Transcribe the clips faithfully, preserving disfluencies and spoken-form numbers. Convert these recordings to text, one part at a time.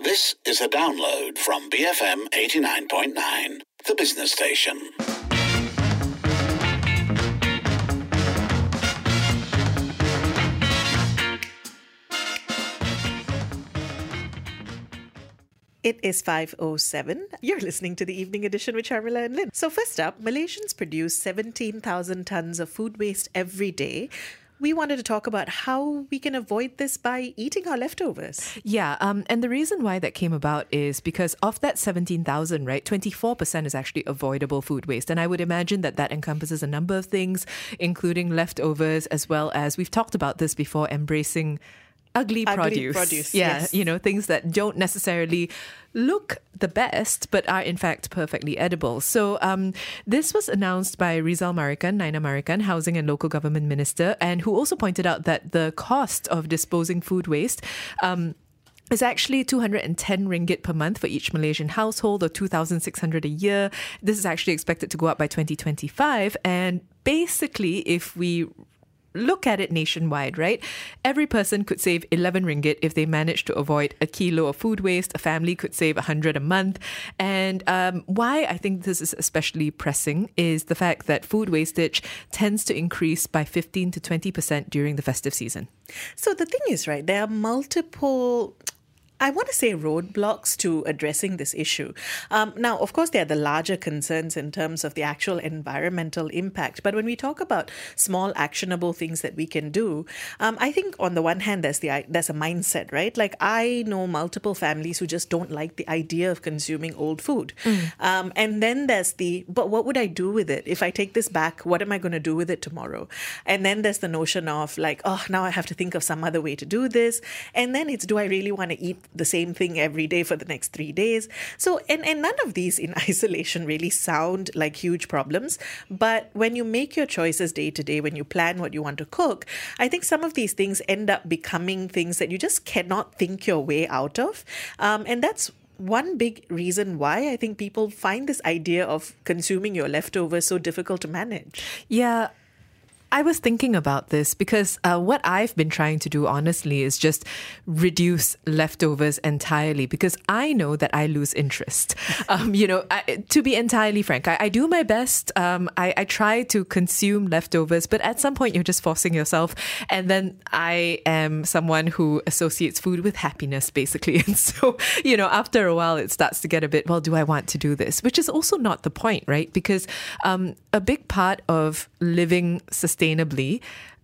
This is a download from B F M eighty-nine point nine, the business station. It is five oh seven. You're listening to the Evening Edition with Sharmila and Lynn. So first up, Malaysians produce seventeen thousand tons of food waste every day. We wanted to talk about how we can avoid this by eating our leftovers. Yeah, um, and the reason why that came about is because of that seventeen thousand, right, twenty-four percent is actually avoidable food waste. And I would imagine that that encompasses a number of things, including leftovers, as well as, we've talked about this before, embracing Ugly, Ugly produce. produce, yeah, yes. You know, things that don't necessarily look the best, but are in fact perfectly edible. So um, this was announced by Rizal Marikan, Naina Marikan, Housing and Local Government Minister, and who also pointed out that the cost of disposing food waste um, is actually two hundred ten ringgit per month for each Malaysian household, or two thousand six hundred a year. This is actually expected to go up by twenty twenty-five. And basically, if we look at it nationwide, right? Every person could save eleven ringgit if they manage to avoid a kilo of food waste. A family could save one hundred a month. And um, why I think this is especially pressing is the fact that food wastage tends to increase by fifteen to twenty percent during the festive season. So the thing is, right, there are multiple, I want to say, roadblocks to addressing this issue. Um, now, of course, there are the larger concerns in terms of the actual environmental impact. But when we talk about small, actionable things that we can do, um, I think on the one hand, there's the there's a mindset, right? Like, I know multiple families who just don't like the idea of consuming old food. Mm. Um, and then there's the, but what would I do with it? If I take this back, what am I going to do with it tomorrow? And then there's the notion of like, oh, now I have to think of some other way to do this. And then it's, do I really want to eat the same thing every day for the next three days. So, and, and none of these in isolation really sound like huge problems. But when you make your choices day to day, when you plan what you want to cook, I think some of these things end up becoming things that you just cannot think your way out of. Um, and that's one big reason why I think people find this idea of consuming your leftovers so difficult to manage. Yeah. I was thinking about this because uh, what I've been trying to do, honestly, is just reduce leftovers entirely, because I know that I lose interest. Um, you know, I, to be entirely frank, I, I do my best. Um, I, I try to consume leftovers, but at some point you're just forcing yourself. And then I am someone who associates food with happiness, basically. And so, you know, after a while, it starts to get a bit, well, do I want to do this? Which is also not the point, right? Because um, a big part of living sustainably Sustainably,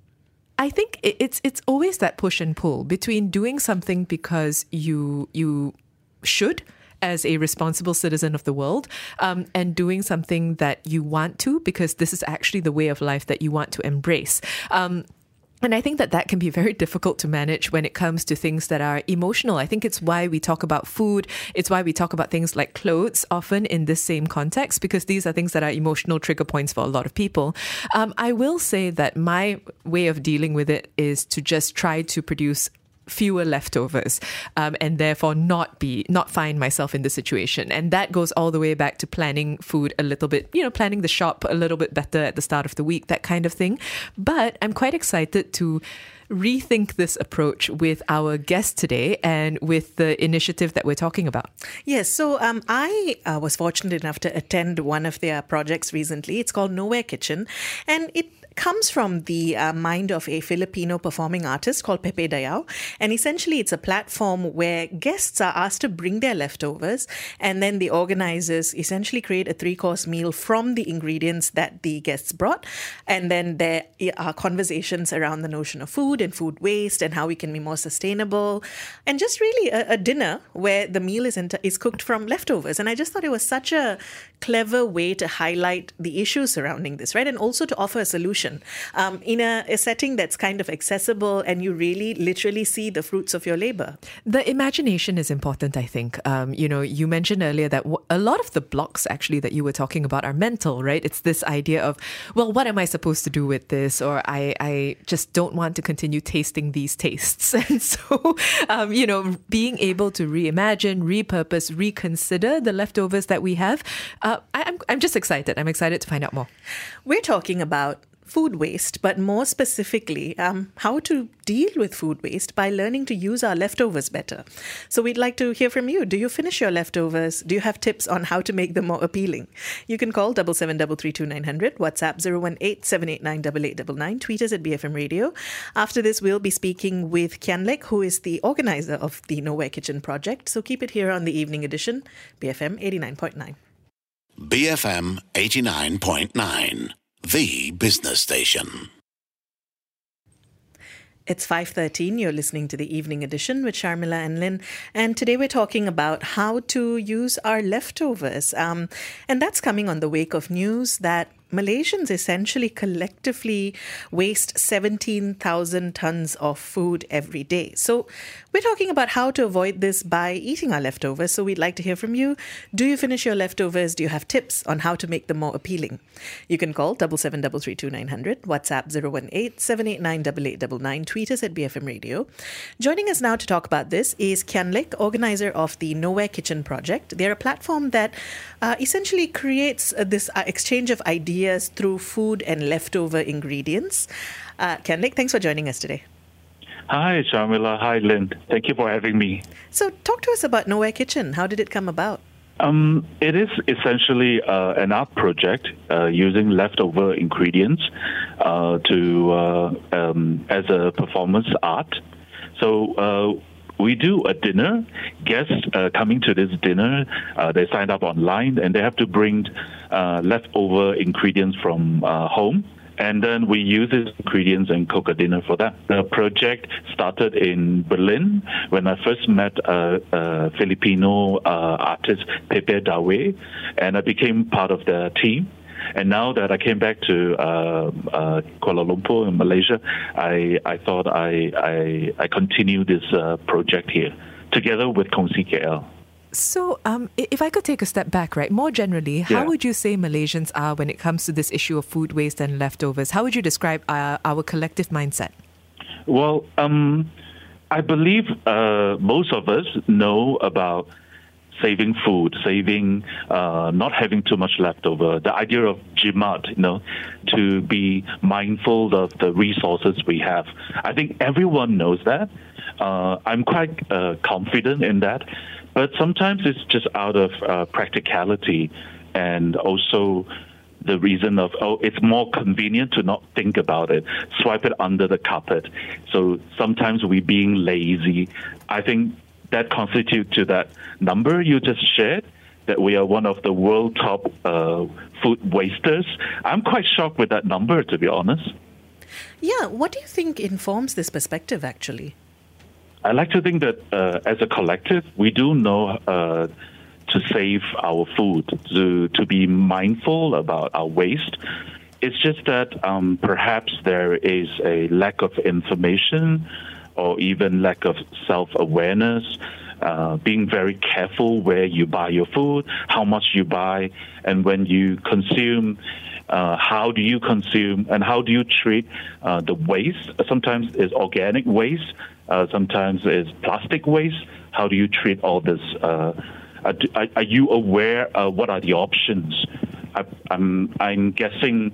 I think it's it's always that push and pull between doing something because you you should, as a responsible citizen of the world, um, and doing something that you want to because this is actually the way of life that you want to embrace. Um, And I think that that can be very difficult to manage when it comes to things that are emotional. I think it's why we talk about food. It's why we talk about things like clothes often in this same context, because these are things that are emotional trigger points for a lot of people. Um, I will say that my way of dealing with it is to just try to produce fewer leftovers, um, and therefore not be not find myself in the situation. And that goes all the way back to planning food a little bit, you know, planning the shop a little bit better at the start of the week, that kind of thing. But I'm quite excited to rethink this approach with our guest today and with the initiative that we're talking about. Yes, so um, I uh, was fortunate enough to attend one of their projects recently. It's called Nowhere Kitchen, and it comes from the uh, mind of a Filipino performing artist called Pepe Dayao. And essentially, it's a platform where guests are asked to bring their leftovers, and then the organizers essentially create a three-course meal from the ingredients that the guests brought. And then there are conversations around the notion of food and food waste and how we can be more sustainable. And just really a, a dinner where the meal is, inter- is cooked from leftovers. And I just thought it was such a clever way to highlight the issues surrounding this, right? And also to offer a solution um, in a, a setting that's kind of accessible and you really literally see the fruits of your labor. The imagination is important, I think. Um, you know, you mentioned earlier that w- a lot of the blocks actually that you were talking about are mental, right? It's this idea of, well, what am I supposed to do with this? Or I, I just don't want to continue tasting these tastes. And so, um, you know, being able to reimagine, repurpose, reconsider the leftovers that we have, uh, I, I'm, I'm just excited. I'm excited to find out more. We're talking about food waste, but more specifically, um, how to deal with food waste by learning to use our leftovers better. So we'd like to hear from you. Do you finish your leftovers? Do you have tips on how to make them more appealing? You can call double seven double three two nine hundred, WhatsApp zero one eight seven eight nine eight eight nine nine, tweet us at B F M Radio. After this, we'll be speaking with Kian Lek, who is the organizer of the Nowhere Kitchen project. So keep it here on the Evening Edition, B F M eighty-nine point nine. B F M eighty-nine point nine, the business station. It's five thirteen. You're listening to the Evening Edition with Sharmila and Lynn. And today we're talking about how to use our leftovers. Um, and that's coming on the wake of news that Malaysians essentially collectively waste seventeen thousand tons of food every day. So we're talking about how to avoid this by eating our leftovers. So we'd like to hear from you. Do you finish your leftovers? Do you have tips on how to make them more appealing? You can call double seven double three two nine hundred, WhatsApp zero one eight seven eight nine eight eight nine nine, tweet us at B F M Radio. Joining us now to talk about this is Kian Lek, organizer of the Nowhere Kitchen project. They're a platform that uh, essentially creates uh, this uh, exchange of ideas through food and leftover ingredients. Uh, Kian Lek, thanks for joining us today. Hi, Sharmila. Hi, Lynn. Thank you for having me. So talk to us about Nowhere Kitchen. How did it come about? Um, it is essentially uh, an art project uh, using leftover ingredients uh, to uh, um, as a performance art. So uh, we do a dinner. Guests uh, coming to this dinner, uh, they sign up online and they have to bring uh, leftover ingredients from uh, home. And then we use these ingredients and cook a dinner for them. The project started in Berlin when I first met a, a Filipino uh, artist, Pepe Dawe, and I became part of the team. And now that I came back to uh, uh, Kuala Lumpur in Malaysia, I, I thought I, I, I continue this uh, project here together with Kongsi K L. So, um, if I could take a step back, right, more generally, how Yeah. would you say Malaysians are when it comes to this issue of food waste and leftovers? How would you describe our, our collective mindset? Well, um, I believe uh, most of us know about saving food, saving, uh, not having too much leftover. The idea of jimat, you know, to be mindful of the resources we have. I think everyone knows that. Uh, I'm quite uh, confident in that. But sometimes it's just out of uh, practicality and also the reason of, oh, it's more convenient to not think about it, swipe it under the carpet. So sometimes we're being lazy. I think that constitutes to that number you just shared, that we are one of the world top uh, food wasters. I'm quite shocked with that number, to be honest. Yeah, what do you think informs this perspective, actually? I like to think that uh, as a collective, we do know uh, to save our food, to, to be mindful about our waste. It's just that um, perhaps there is a lack of information or even lack of self-awareness, uh, being very careful where you buy your food, how much you buy, and when you consume, uh, how do you consume, and how do you treat uh, the waste. Sometimes it's organic waste, uh, sometimes it's plastic waste. How do you treat all this? Uh, are, are you aware of what are the options? I, I'm, I'm guessing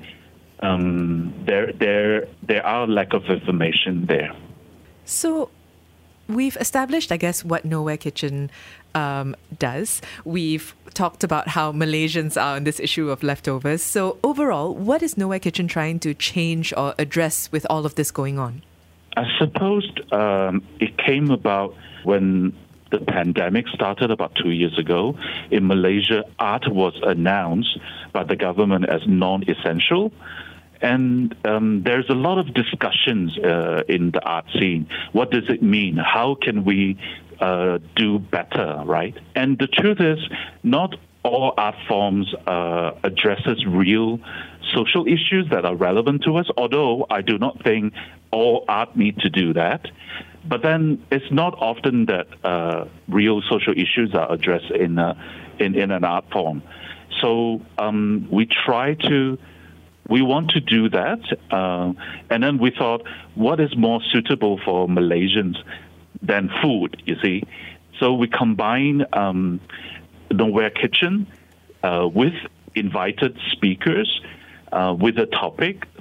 um, there, there, there are lack of information there. So we've established, I guess, what Nowhere Kitchen um, does. We've talked about how Malaysians are on this issue of leftovers. So overall, what is Nowhere Kitchen trying to change or address with all of this going on? I suppose um, it came about when the pandemic started about two years ago. In Malaysia, art was announced by the government as non-essential. And um, there's a lot of discussions uh, in the art scene. What does it mean? How can we uh, do better, right? And the truth is, not all art forms uh, addresses real social issues that are relevant to us, although I do not think all art need to do that. But then it's not often that uh, real social issues are addressed in, a, in, in an art form. So um, we try to We want to do that, uh, and then we thought, what is more suitable for Malaysians than food, you see? So we combine um, Nowhere Kitchen uh, with invited speakers uh, with a topic.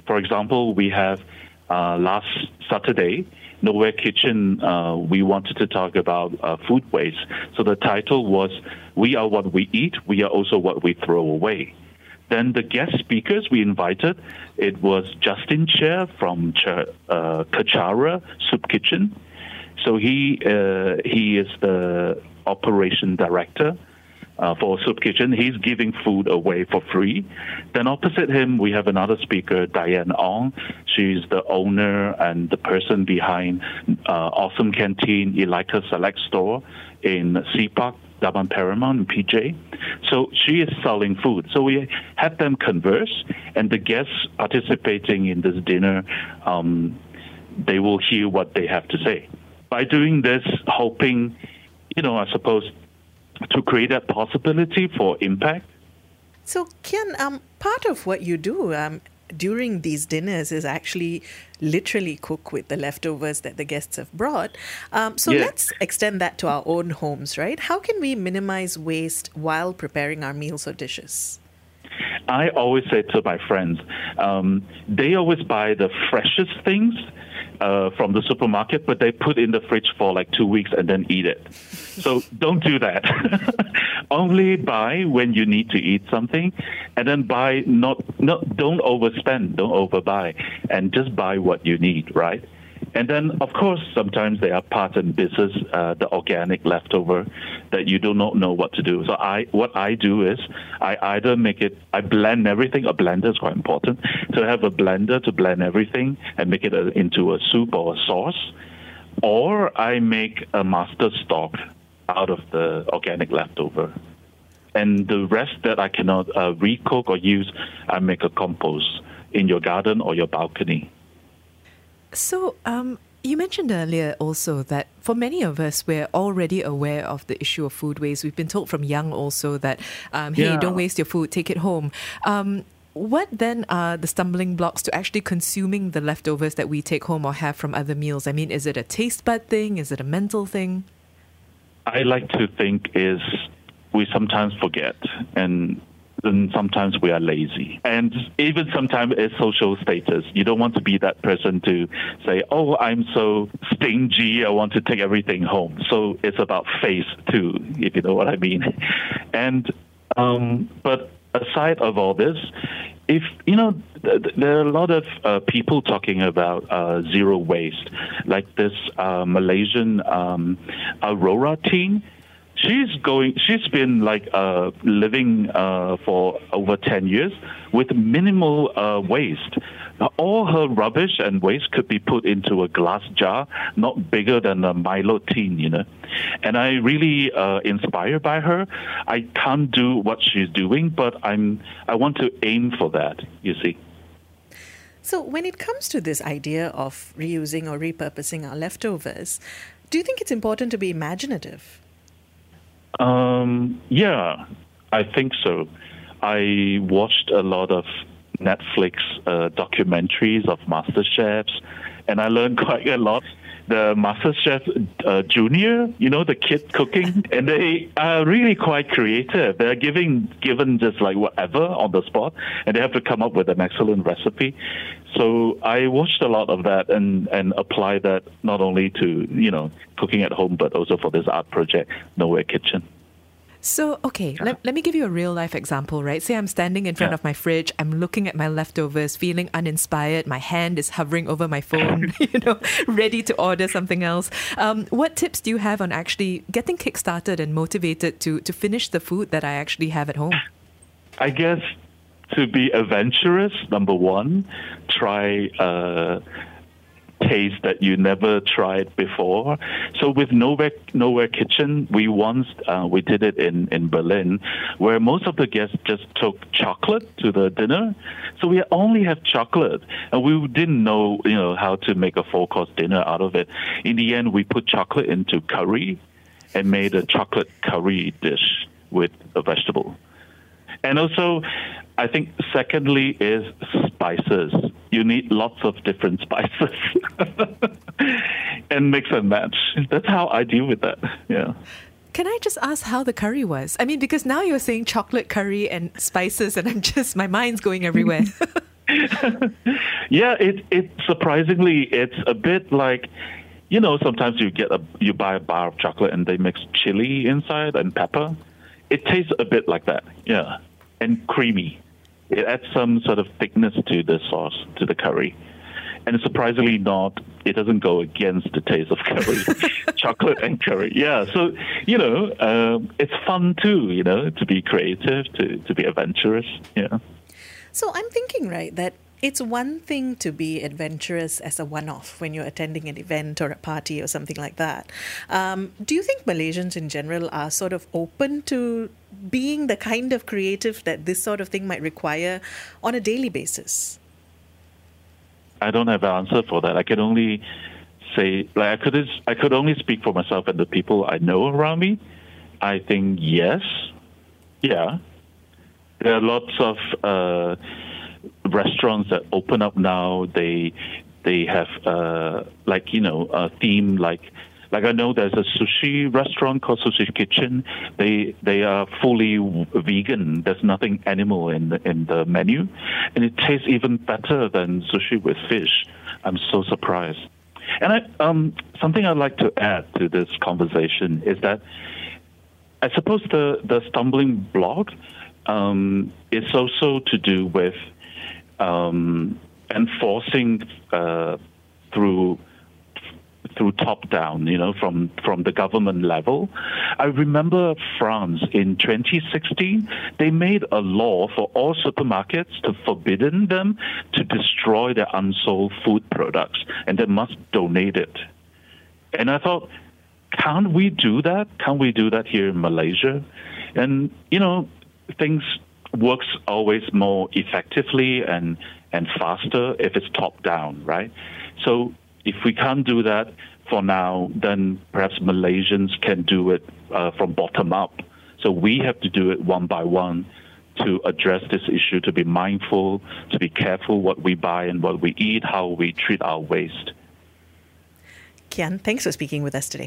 For example, we have uh, last Saturday, Nowhere Kitchen, uh, we wanted to talk about uh, food waste. So the title was, "We are what we eat, we are also what we throw away." Then the guest speakers we invited, it was Justin Chair from Ch- uh, Kachara Soup Kitchen. So he uh, he is the operation director uh, for Soup Kitchen. He's giving food away for free. Then opposite him, we have another speaker, Diane Ong. She's the owner and the person behind uh, Awesome Canteen, Elita Select Store in Sea Park, Daban Paramount, and P J. So she is selling food. So we had them converse, and the guests participating in this dinner, um, they will hear what they have to say. By doing this, hoping, you know, I suppose, to create that possibility for impact. So, Kian, um, part of what you do um, during these dinners is actually literally cook with the leftovers that the guests have brought. Um, so Yeah. let's extend that to our own homes, right? How can we minimize waste while preparing our meals or dishes? I always say to my friends, um, they always buy the freshest things uh, from the supermarket, but they put in the fridge for like two weeks and then eat it. So don't do that. Only buy when you need to eat something, and then buy not not don't overspend, don't overbuy, and just buy what you need, right? And then, of course, sometimes there are parts in business, uh, the organic leftover, that you do not know what to do. So I, what I do is I either make it, I blend everything. A blender is quite important. To have a blender to blend everything and make it a, into a soup or a sauce. Or I make a master stock out of the organic leftover. And the rest that I cannot uh, recook or use, I make a compost in your garden or your balcony. So, um, you mentioned earlier also that for many of us, we're already aware of the issue of food waste. We've been told from young also that, um, hey, Yeah. don't waste your food, take it home. Um, what then are the stumbling blocks to actually consuming the leftovers that we take home or have from other meals? I mean, is it a taste bud thing? Is it a mental thing? I like to think is we sometimes forget, and then sometimes we are lazy. And even sometimes it's social status. You don't want to be that person to say, oh, I'm so stingy, I want to take everything home. So it's about face too, if you know what I mean. And um, but aside of all this, if, you know, th- th- there are a lot of uh, people talking about uh, zero waste, like this uh, Malaysian um, Aurora teen. She's going. She's been like uh, living uh, for over ten years with minimal uh, waste. All her rubbish and waste could be put into a glass jar, not bigger than a Milo tin, you know. And I really uh, inspired by her. I can't do what she's doing, but I'm. I want to aim for that. You see. So when it comes to this idea of reusing or repurposing our leftovers, do you think it's important to be imaginative? Um, yeah, I think so. I watched a lot of Netflix uh, documentaries of master chefs, and I learned quite a lot. The master chef uh, junior, you know, the kid cooking, and they are really quite creative. They're giving given just like whatever on the spot, and they have to come up with an excellent recipe. So I watched a lot of that and, and apply that not only to, you know, cooking at home, but also for this art project, Nowhere Kitchen. So, okay, let, let me give you a real life example, right? Say I'm standing in front Yeah. of my fridge, I'm looking at my leftovers, feeling uninspired, my hand is hovering over my phone, you know, ready to order something else. Um, what tips do you have on actually getting kickstarted and motivated to, to finish the food that I actually have at home? I guess to be adventurous, number one, try uh, taste that you never tried before. So with Nowhere, Nowhere Kitchen, we once uh, we did it in, in Berlin, where most of the guests just took chocolate to the dinner. So we only have chocolate, and we didn't know, you know, how to make a four-course dinner out of it. In the end, we put chocolate into curry and made a chocolate curry dish with a vegetable. And also, I think secondly is spices. You need lots of different spices and mix and match. That's how I deal with that. Yeah. Can I just ask how the curry was? I mean, because now you're saying chocolate curry and spices, and I'm just, my mind's going everywhere. Yeah, it it surprisingly it's a bit like, you know, sometimes you get a you buy a bar of chocolate and they mix chili inside and pepper. It tastes a bit like that, yeah, and creamy. It adds some sort of thickness to the sauce, to the curry. And surprisingly not, it doesn't go against the taste of curry, chocolate and curry. Yeah, so, you know, um, it's fun too, you know, to be creative, to, to be adventurous, yeah. So I'm thinking, right, that it's one thing to be adventurous as a one-off when you're attending an event or a party or something like that. Um, do you think Malaysians in general are sort of open to being the kind of creative that this sort of thing might require on a daily basis? I don't have an answer for that. I can only say, like, I could, I could only speak for myself and the people I know around me. I think yes, yeah. There are lots of uh, restaurants that open up now. They they have uh, like you know a theme like like I know there's a sushi restaurant called Sushi Kitchen. They they are fully vegan. There's nothing animal in the, in the menu, and it tastes even better than sushi with fish. I'm so surprised. And I, um, something I'd like to add to this conversation is that I suppose the the stumbling block um, is also to do with um, enforcing uh, through. through top down, you know, from, from the government level. I remember France in twenty sixteen, they made a law for all supermarkets to forbidden them to destroy their unsold food products, and they must donate it. And I thought, can't we do that? Can't we do that here in Malaysia? And, you know, things works always more effectively and, and faster if it's top down, right? So if we can't do that for now, then perhaps Malaysians can do it uh, from bottom up. So we have to do it one by one to address this issue, to be mindful, to be careful what we buy and what we eat, how we treat our waste. Kian, thanks for speaking with us today.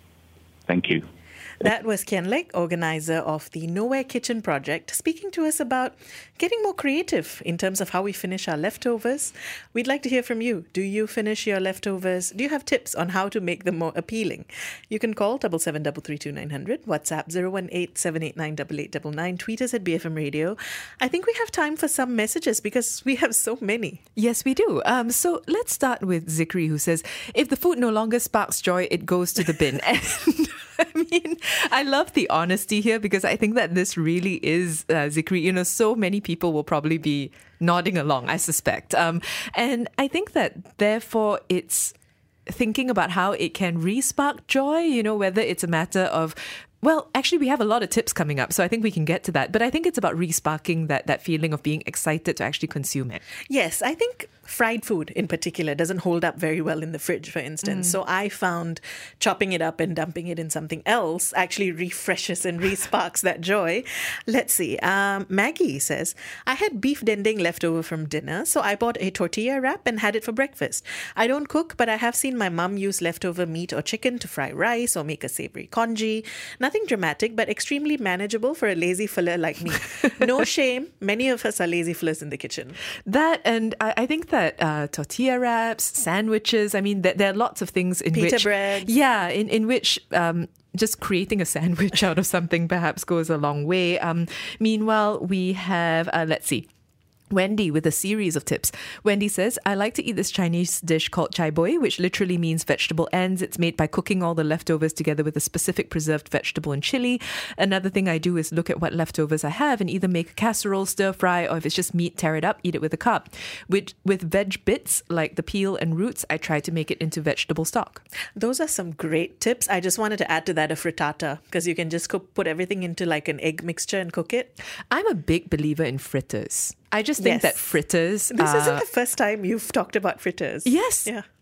Thank you. That was Kian Lek, organizer of the Nowhere Kitchen project, speaking to us about getting more creative in terms of how we finish our leftovers. We'd like to hear from you. Do you finish your leftovers? Do you have tips on how to make them more appealing? You can call seven seven three three two nine hundred, WhatsApp zero one eight seven eight nine eight eight nine nine, tweet us at B F M Radio. I think we have time for some messages because we have so many. Yes, we do. Um, so let's start with Zikri, who says, if the food no longer sparks joy, it goes to the bin. And I mean, I love the honesty here because I think that this really is, uh, Zikri, you know, so many people will probably be nodding along, I suspect. Um, and I think that therefore it's thinking about how it can re-spark joy, you know, whether it's a matter of, well, actually, we have a lot of tips coming up, so I think we can get to that. But I think it's about re-sparking that, that feeling of being excited to actually consume it. Yes, I think fried food in particular doesn't hold up very well in the fridge, for instance. Mm. So I found chopping it up and dumping it in something else actually refreshes and re-sparks that joy. Let's see. Um, Maggie says, I had beef dendeng left over from dinner, so I bought a tortilla wrap and had it for breakfast. I don't cook, but I have seen my mum use leftover meat or chicken to fry rice or make a savory congee. Nothing dramatic, but extremely manageable for a lazy filler like me. No shame. Many of us are lazy fillers in the kitchen. That, and I, I think that uh, tortilla wraps, sandwiches, I mean, there, there are lots of things in Pita which... bread. Yeah, in, in which... Um, just creating a sandwich out of something perhaps goes a long way. Um, meanwhile, we have, uh, let's see, Wendy with a series of tips. Wendy says, I like to eat this Chinese dish called chai boi, which literally means vegetable ends. It's made by cooking all the leftovers together with a specific preserved vegetable and chili. Another thing I do is look at what leftovers I have and either make a casserole, stir fry, or if it's just meat, tear it up, eat it with a cup. With, with veg bits like the peel and roots, I try to make it into vegetable stock. Those are some great tips. I just wanted to add to that a frittata because you can just cook, put everything into like an egg mixture and cook it. I'm a big believer in fritters. I just think yes. that fritters... This uh, isn't the first time you've talked about fritters. Yes. Yeah.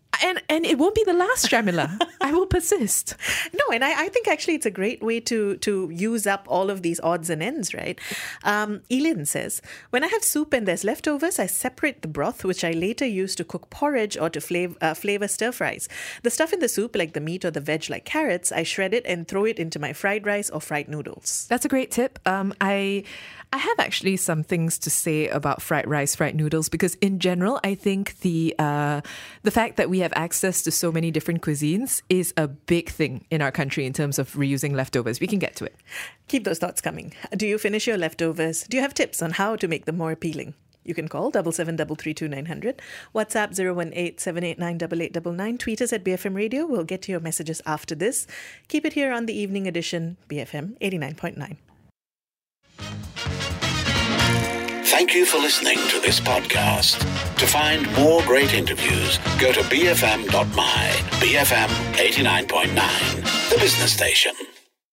And and it won't be the last, Jamila. I will persist. No, and I, I think actually it's a great way to to use up all of these odds and ends, right? Um, Elin says, when I have soup and there's leftovers, I separate the broth, which I later use to cook porridge or to flavor, uh, flavor stir fries. The stuff in the soup, like the meat or the veg like carrots, I shred it and throw it into my fried rice or fried noodles. That's a great tip. Um, I I have actually some things to say about fried rice, fried noodles, because in general, I think the uh, the fact that we have access to so many different cuisines is a big thing in our country in terms of reusing leftovers. We can get to it. Keep those thoughts coming. Do you finish your leftovers? Do you have tips on how to make them more appealing? You can call double seven double three two nine hundred, WhatsApp zero one eight seven eight nine eight eight nine nine, tweet us at B F M Radio. We'll get to your messages after this. Keep it here on the evening edition, B F M eighty-nine point nine. Thank you for listening to this podcast. To find more great interviews, go to b f m dot my, B F M eighty-nine point nine, the business station.